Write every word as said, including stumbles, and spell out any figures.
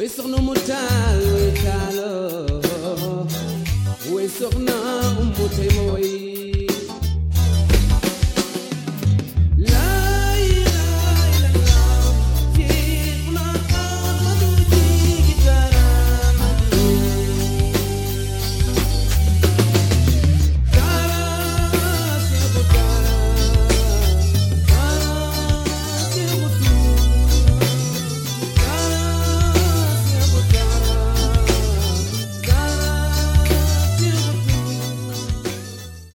soxna mu taal way taalo way soxna umu tey ma way